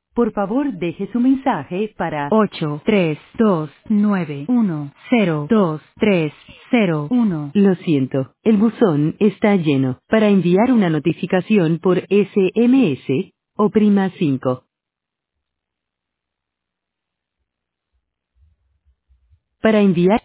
Por favor, deje su mensaje para 83291023001. Lo siento, el buzón está lleno. Para enviar una notificación por SMS, oprima 5. Para enviar